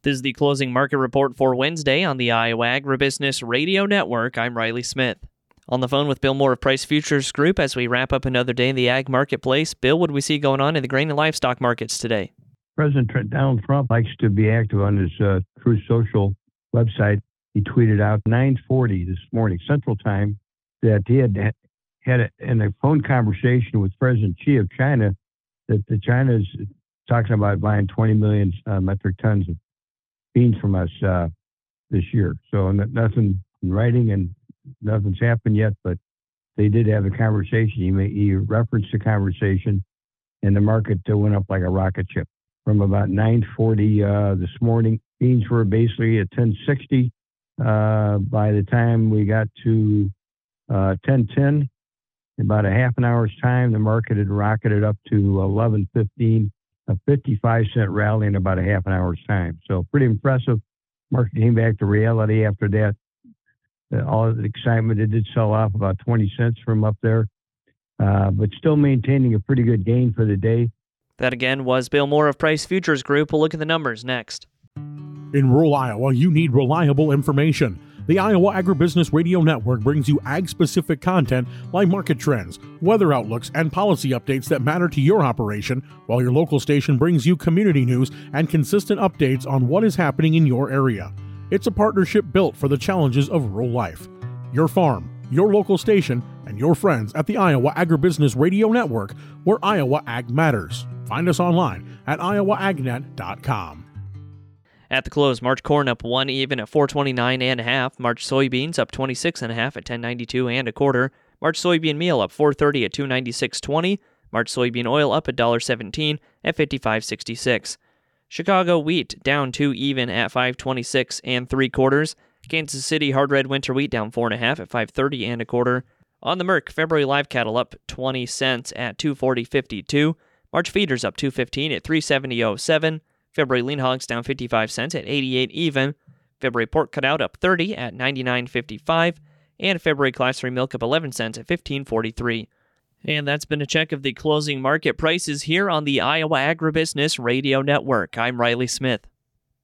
This is the closing market report for Wednesday on the Iowa Agribusiness Radio Network. I'm Riley Smith. On the phone with Bill Moore of Price Futures Group as we wrap up another day in the ag marketplace. Bill, what do we see going on in the grain and livestock markets today? President Donald Trump likes to be active on his Truth Social website. He tweeted out 9:40 this morning Central Time that he had in a phone conversation with President Xi of China that China is talking about buying 20 million metric tons of beans from us this year. So nothing in writing and nothing's happened yet, but they did have a conversation. He referenced the conversation, and the market went up like a rocket ship. From about 9:40 this morning, beans were basically at 10.60. By the time we got to 10:10, in about a half an hour's time, the market had rocketed up to 11.15, a 55-cent rally in about a half an hour's time. So pretty impressive. Market came back to reality after that. All of the excitement, it did sell off about 20 cents from up there, but still maintaining a pretty good gain for the day. That again was Bill Moore of Price Futures Group. We'll look at the numbers next. In rural Iowa, you need reliable information. The Iowa Agribusiness Radio Network brings you ag-specific content like market trends, weather outlooks, and policy updates that matter to your operation, while your local station brings you community news and consistent updates on what is happening in your area. It's a partnership built for the challenges of rural life. Your farm, your local station, and your friends at the Iowa Agribusiness Radio Network, where Iowa Ag matters. Find us online at iowaagnet.com. At the close, March corn up 1 even at 429.5. March soybeans up 26.5 at 1092 and a quarter. March soybean meal up 430 at 296.20. March soybean oil up $1.17 at 55.66. Chicago wheat down 2 even at 526 and 3/4. Kansas City hard red winter wheat down 4.5 at 530 and a quarter. On the Merc, February live cattle up 20 cents at 240.52. March feeders up 215 at 370.07. February lean hogs down 55 cents at 88 even. February pork cutout up 30 at 99.55. And February class 3 milk up 11 cents at 15.43. And that's been a check of the closing market prices here on the Iowa Agribusiness Radio Network. I'm Riley Smith.